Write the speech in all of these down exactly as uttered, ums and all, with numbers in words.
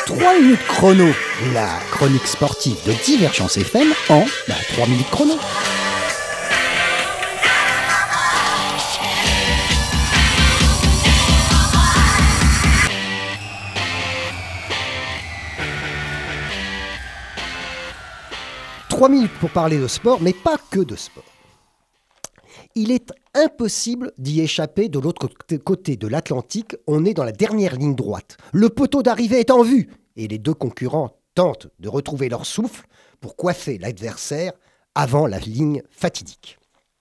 trois minutes chrono, la chronique sportive de Divergence F M en bah, trois minutes chrono. Trois minutes pour parler de sport, mais pas que de sport. Il est impossible d'y échapper de l'autre côté de l'Atlantique. On est dans la dernière ligne droite. Le poteau d'arrivée est en vue et les deux concurrents tentent de retrouver leur souffle pour coiffer l'adversaire avant la ligne fatidique.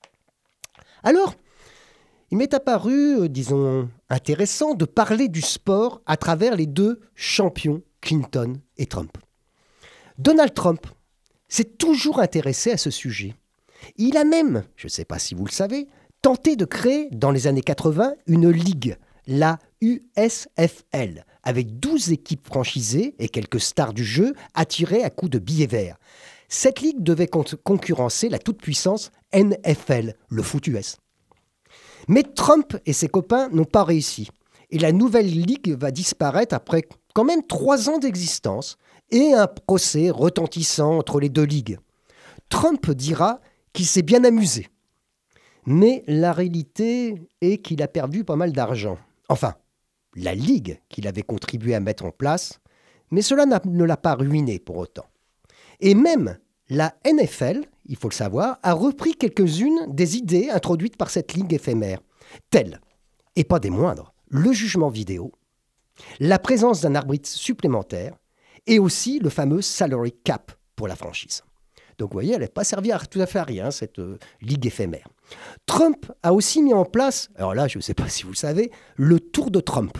Alors, il m'est apparu, euh, disons, intéressant de parler du sport à travers les deux champions, Clinton et Trump. Donald Trump s'est toujours intéressé à ce sujet. Il a même, je ne sais pas si vous le savez, tenté de créer dans les années quatre-vingts une ligue, la U S F L, avec douze équipes franchisées et quelques stars du jeu attirées à coups de billets verts. Cette ligue devait con- concurrencer la toute-puissance N F L, le foot U S. Mais Trump et ses copains n'ont pas réussi. Et la nouvelle ligue va disparaître après quand même trois ans d'existence et un procès retentissant entre les deux ligues. Trump dira qu'il s'est bien amusé. Mais la réalité est qu'il a perdu pas mal d'argent. Enfin, la ligue qu'il avait contribué à mettre en place, mais cela n'a, ne l'a pas ruiné pour autant. Et même la N F L, il faut le savoir, a repris quelques-unes des idées introduites par cette ligue éphémère, telles, et pas des moindres, le jugement vidéo, la présence d'un arbitre supplémentaire et aussi le fameux salary cap pour la franchise. Donc vous voyez, elle n'a pas servi à tout à fait à rien, cette euh, ligue éphémère. Trump a aussi mis en place, alors là, je ne sais pas si vous le savez, le Tour de Trump.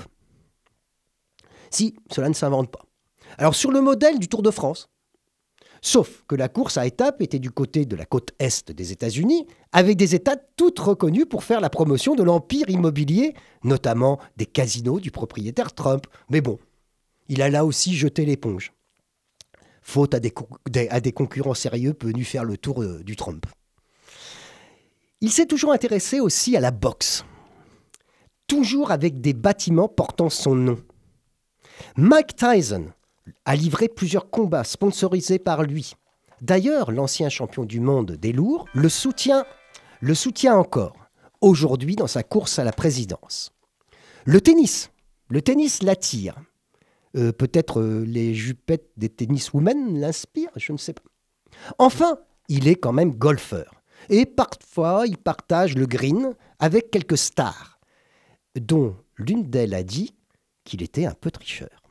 Si, cela ne s'invente pas. Alors sur le modèle du Tour de France. Sauf que la course à étapes était du côté de la côte est des États-Unis, avec des États toutes reconnus pour faire la promotion de l'empire immobilier, notamment des casinos du propriétaire Trump. Mais bon, il a là aussi jeté l'éponge. Faute à des, co- des, à des concurrents sérieux venus faire le tour euh, du Trump. Il s'est toujours intéressé aussi à la boxe, toujours avec des bâtiments portant son nom. Mike Tyson a livré plusieurs combats sponsorisés par lui. D'ailleurs, l'ancien champion du monde des lourds le soutient, le soutient encore, aujourd'hui dans sa course à la présidence. Le tennis, le tennis l'attire. Euh, peut-être euh, les jupettes des tenniswomen l'inspirent, je ne sais pas. Enfin, il est quand même golfeur. Et parfois, il partage le green avec quelques stars, dont l'une d'elles a dit qu'il était un peu tricheur.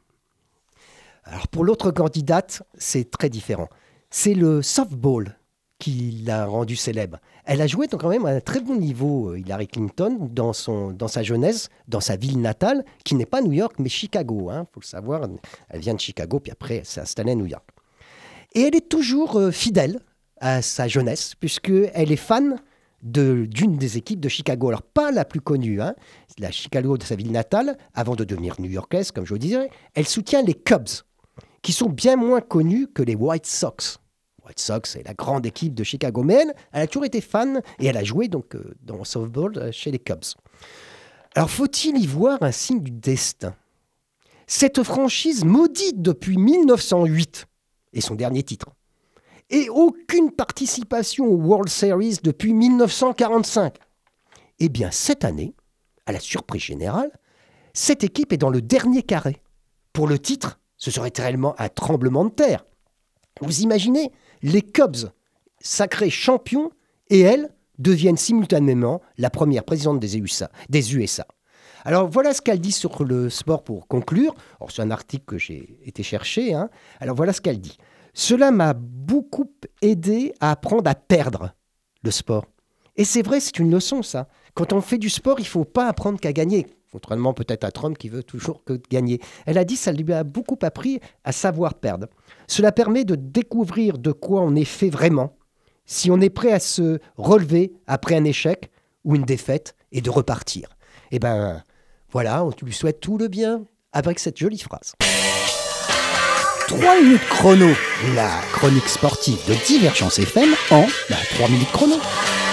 Alors pour l'autre candidate, c'est très différent. C'est le softball qui l'a rendu célèbre. Elle a joué donc quand même à un très bon niveau, Hillary Clinton, dans, son, dans sa jeunesse, dans sa ville natale, qui n'est pas New York, mais Chicago. Il hein, faut le savoir, elle vient de Chicago, puis après, elle s'est installée à New York. Et elle est toujours euh, fidèle à sa jeunesse, puisqu'elle est fan de, d'une des équipes de Chicago. Alors, pas la plus connue, hein, la Chicago de sa ville natale, avant de devenir new-yorkaise, comme je vous disais. Elle soutient les Cubs, qui sont bien moins connus que les White Sox. White Sox, c'est la grande équipe de Chicago. Mais elle, elle a toujours été fan et elle a joué donc, euh, dans le softball euh, chez les Cubs. Alors, faut-il y voir un signe du destin ? Cette franchise maudite depuis mille neuf cent huit, et son dernier titre, et aucune participation au World Series depuis mille neuf cent quarante-cinq. Eh bien, cette année, à la surprise générale, cette équipe est dans le dernier carré. Pour le titre, ce serait réellement un tremblement de terre. Vous imaginez ? Les Cubs, sacrés champions, et elles deviennent simultanément la première présidente des U S A. Des U S A. Alors voilà ce qu'elle dit sur le sport pour conclure. Alors, c'est un article que j'ai été chercher. Hein. Alors voilà ce qu'elle dit. Cela m'a beaucoup aidé à apprendre à perdre le sport. Et c'est vrai, c'est une leçon ça. Quand on fait du sport, il ne faut pas apprendre qu'à gagner. Contrairement peut-être à Trump qui veut toujours que gagner. Elle a dit que ça lui a beaucoup appris à savoir perdre. Cela permet de découvrir de quoi on est fait vraiment, si on est prêt à se relever après un échec ou une défaite et de repartir. Eh bien, voilà, on lui souhaite tout le bien avec cette jolie phrase. trois minutes chrono, la chronique sportive de Divergence F M en bah, trois minutes chrono.